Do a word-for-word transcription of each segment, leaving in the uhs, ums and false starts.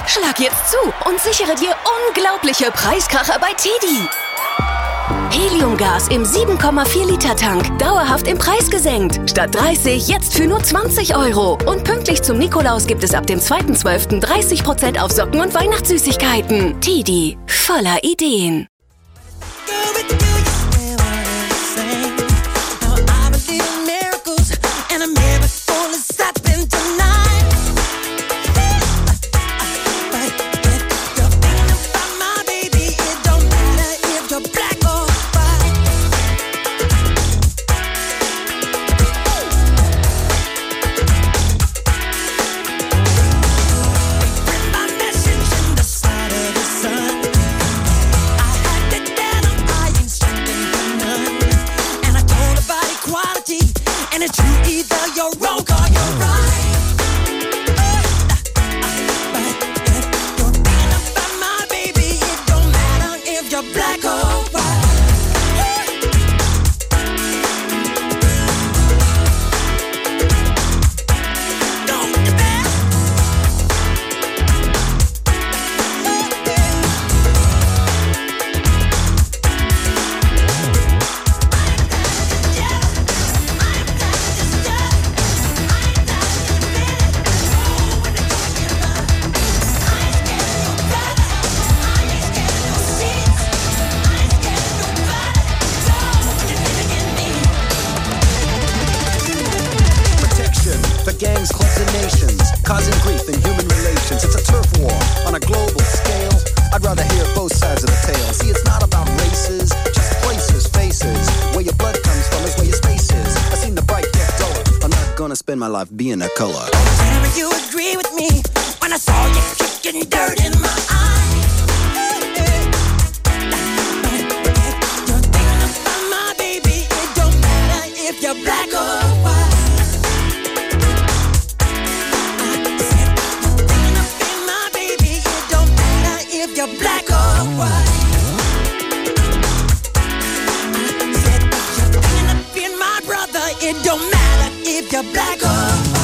Schlag jetzt zu und sichere dir unglaubliche Preiskracher bei Teddy. Heliumgas im sieben Komma vier Liter Tank, dauerhaft im Preis gesenkt. Statt dreißig, jetzt für nur zwanzig Euro. Und pünktlich zum Nikolaus gibt es ab dem zweiten zwölften dreißig Prozent auf Socken und Weihnachtssüßigkeiten. Teddy, voller Ideen. Gangs, clubs and nations, causing grief in human relations. It's a turf war on a global scale. I'd rather hear both sides of the tale. See, it's not about races, just places, faces. Where your blood comes from is where your space is. I've seen the bright get duller. I'm not gonna spend my life being a color. Whenever you agree with me, when I saw you kicking dirt in my eye. You're thinking about my baby. It don't matter if you're black or white. You're black or white. I said you're thinking of being my brother. It don't matter if you're black or white.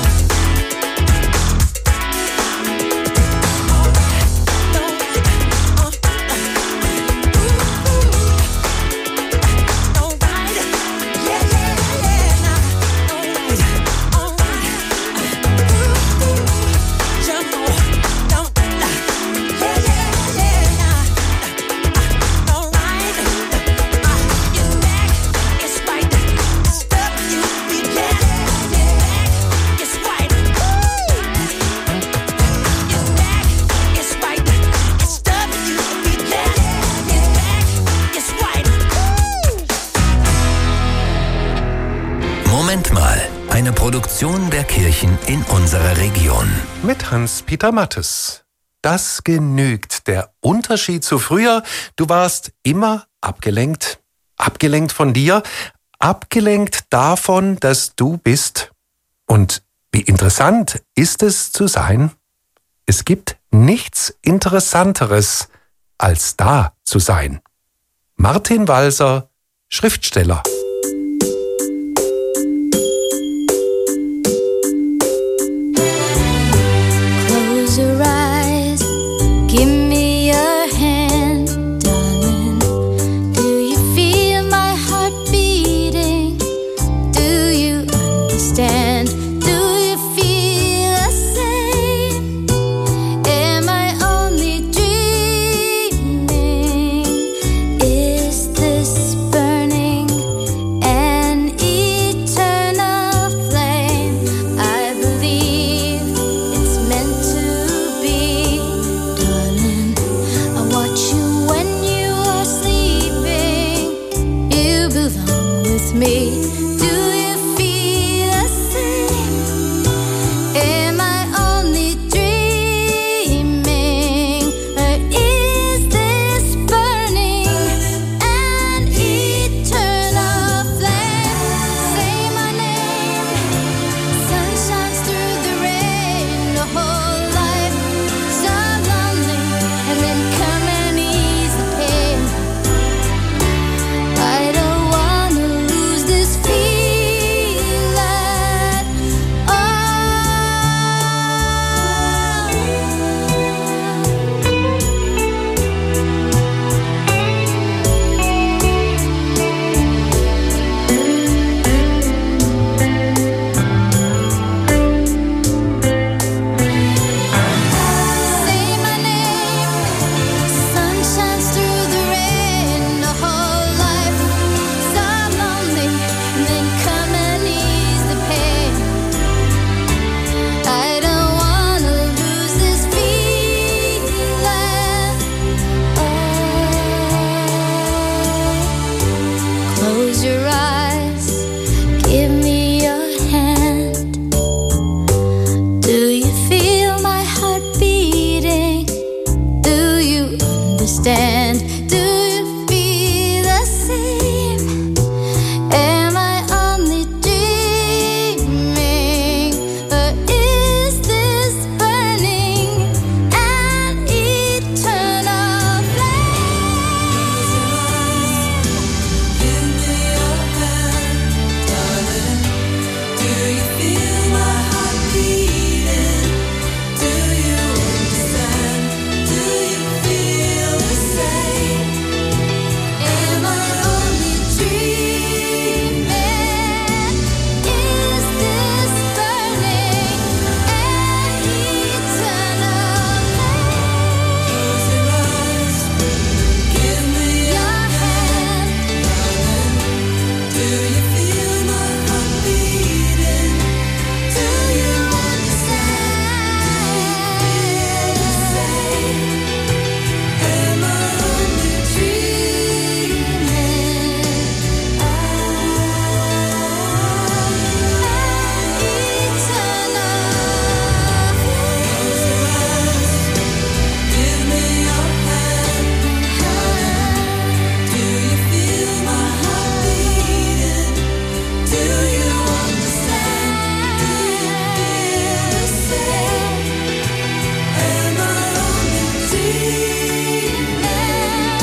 Eine Produktion der Kirchen in unserer Region. Mit Hans-Peter Mattes. Das genügt. Der Unterschied zu früher, du warst immer abgelenkt. Abgelenkt von dir, abgelenkt davon, dass du bist. Und wie interessant ist es zu sein? Es gibt nichts Interessanteres, als da zu sein. Martin Walser, Schriftsteller.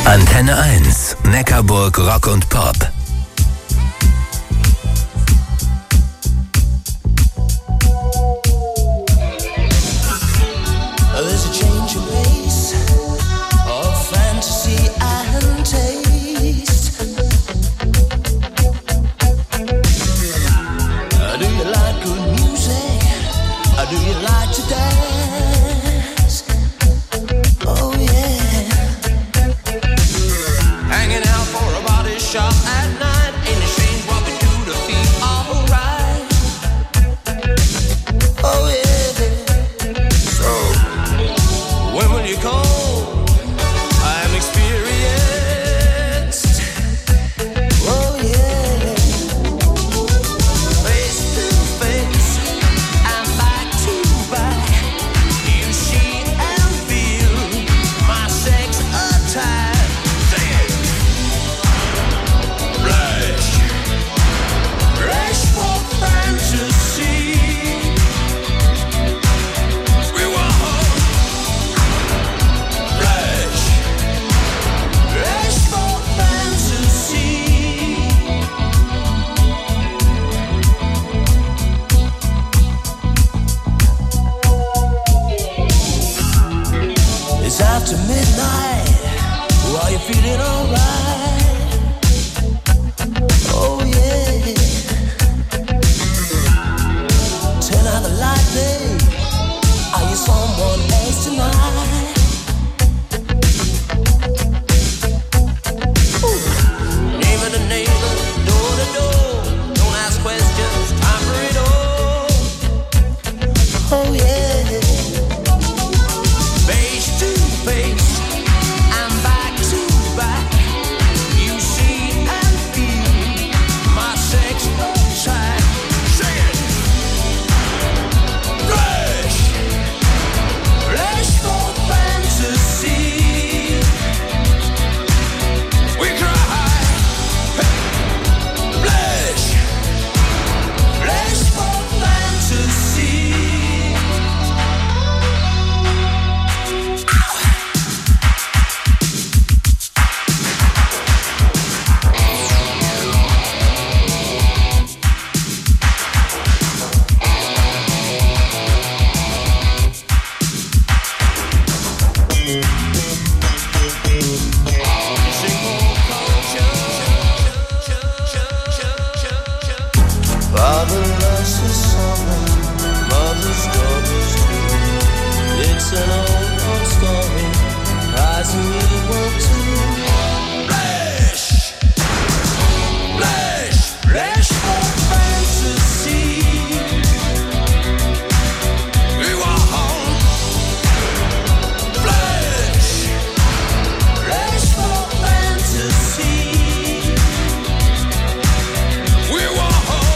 Antenne eins, Neckarburg Rock und Pop. There's a change in pace of fantasy and taste. Uh, do you like good music? Or do you like to dance? Oh yeah. Hanging out for a body shop at night. Ain't it strange what we do to feel alright? Oh yeah. When will you come? I'm experienced. Oh yeah. Face to face and back to back. You see and feel my sex attack. Sing it. Blush. Blush for fantasy. We want after midnight, are you feeling alright? Oh yeah. Turn out the light, babe. Are you someone else tonight? Ooh. Neighbor to neighbor, door to door. Don't ask questions, time for it all. Oh yeah. Face and back to back, you see and feel my sex attack. Sing it. Flesh, flesh for fantasy. We cry. Flesh, flesh for fantasy. Father loves his son, mother's daughters too. It's an old, old story, rising with the world too. Flesh, flesh, flesh for fantasy. We want home. Flesh, flesh for fantasy. We want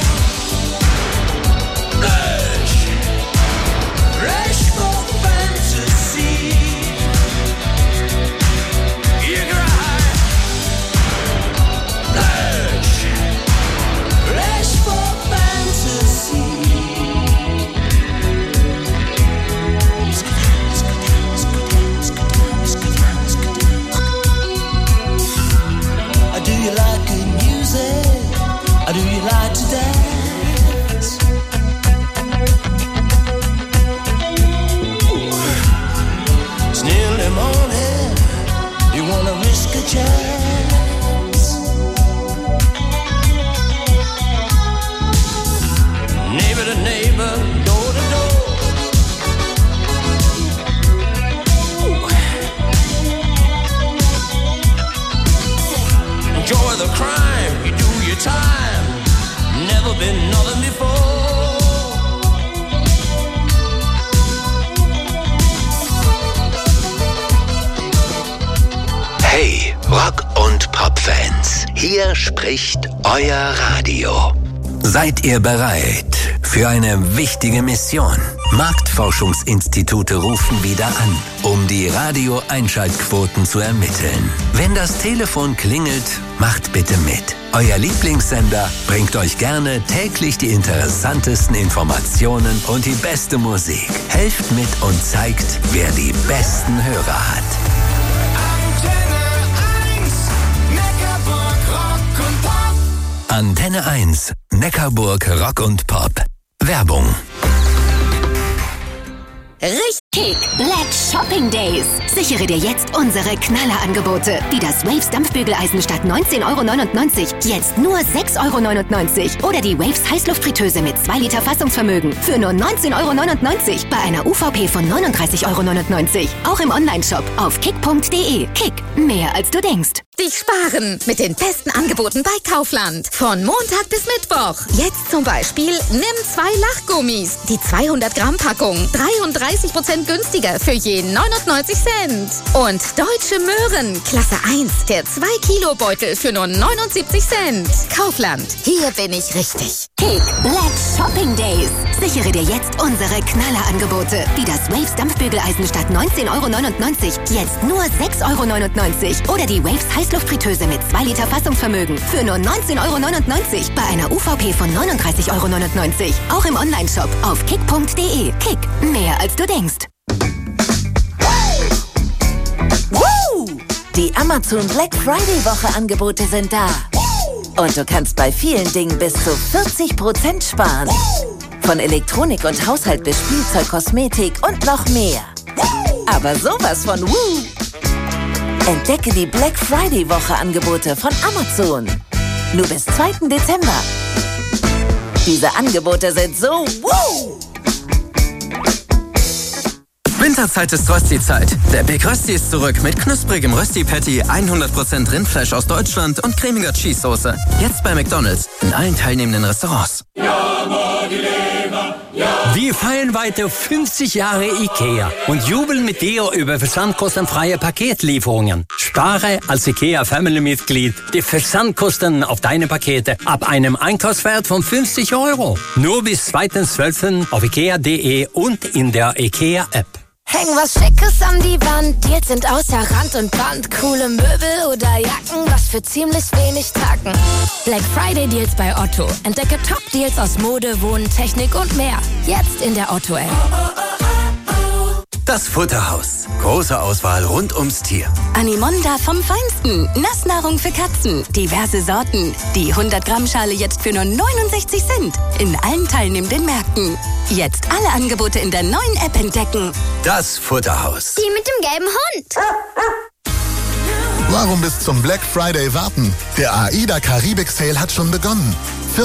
Fresh for fantasy. You cry. Flesh. Fresh for fantasy. Do you like good music? Or do you like to dance? It's nearly morning. You wanna risk a chance? Neighbor to neighbor, door to door. Enjoy the crime, you do your time. Never been nothing before. Hey, Rock- und Pop-Fans, hier spricht euer Radio. Seid ihr bereit für eine wichtige Mission? Marktforschungsinstitute rufen wieder an, um die Radio-Einschaltquoten zu ermitteln. Wenn das Telefon klingelt, macht bitte mit. Euer Lieblingssender bringt euch gerne täglich die interessantesten Informationen und die beste Musik. Helft mit und zeigt, wer die besten Hörer hat. Antenne Antenne eins, Neckarburg Rock und Pop. Werbung. Richtig Black Shopping Days. Sichere dir jetzt unsere Knallerangebote. Wie das Waves Dampfbügeleisen statt neunzehn Euro neunundneunzig jetzt nur sechs Euro neunundneunzig. Oder die Waves Heißluftfritteuse mit zwei Liter Fassungsvermögen für nur neunzehn Euro neunundneunzig bei einer U V P von neununddreißig Euro neunundneunzig. Auch im Onlineshop auf kick punkt de. Kick, mehr als du denkst. Dich sparen mit den besten Angeboten bei Kaufland. Von Montag bis Mittwoch. Jetzt zum Beispiel nimm zwei Lachgummis. Die zweihundert Gramm Packung. dreiunddreißig Prozent günstiger für je neunundneunzig Cent. Und deutsche Möhren. Klasse eins. Der zwei Kilo Beutel für nur neunundsiebzig Cent. Kaufland. Hier bin ich richtig. Kick Black Shopping Days. Sichere dir jetzt unsere Knallerangebote. Wie das Waves Dampfbügeleisen statt neunzehn Euro neunundneunzig jetzt nur sechs Euro neunundneunzig. Oder die Waves Heißluftfritteuse mit zwei Liter Fassungsvermögen für nur neunzehn Euro neunundneunzig bei einer U V P von neununddreißig Euro neunundneunzig. Auch im Onlineshop auf kick punkt de. Kick, mehr als du denkst. Die Amazon Black Friday Woche Angebote sind da. Und du kannst bei vielen Dingen bis zu vierzig Prozent sparen. Von Elektronik und Haushalt bis Spielzeug, Kosmetik und noch mehr. Aber sowas von Woo! Entdecke die Black Friday Woche Angebote von Amazon. Nur bis zweiten Dezember. Diese Angebote sind so Woo! Winterzeit ist Rösti-Zeit. Der Big Rösti ist zurück mit knusprigem Rösti-Patty, hundert Prozent Rindfleisch aus Deutschland und cremiger Cheese-Soße. Jetzt bei McDonald's in allen teilnehmenden Restaurants. Wir feiern weiter fünfzig Jahre IKEA und jubeln mit dir über versandkostenfreie Paketlieferungen. Spare als IKEA Family-Mitglied die Versandkosten auf deine Pakete ab einem Einkaufswert von fünfzig Euro. Nur bis zweiten zwölften auf ikea punkt de und in der IKEA-App. Häng was Schickes an die Wand, jetzt sind außer Rand und Band. Coole Möbel oder Jacken, was für ziemlich wenig Tacken. Black Friday Deals bei Otto. Entdecke Top-Deals aus Mode, Wohnen, Technik und mehr. Jetzt in der Otto-App. Das Futterhaus. Große Auswahl rund ums Tier. Animonda vom Feinsten. Nassnahrung für Katzen. Diverse Sorten. Die hundert Gramm Schale jetzt für nur neunundsechzig Cent. In allen teilnehmenden Märkten. Jetzt alle Angebote in der neuen App entdecken. Das Futterhaus. Die mit dem gelben Hund. Warum bis zum Black Friday warten? Der AIDA Karibik Sale hat schon begonnen.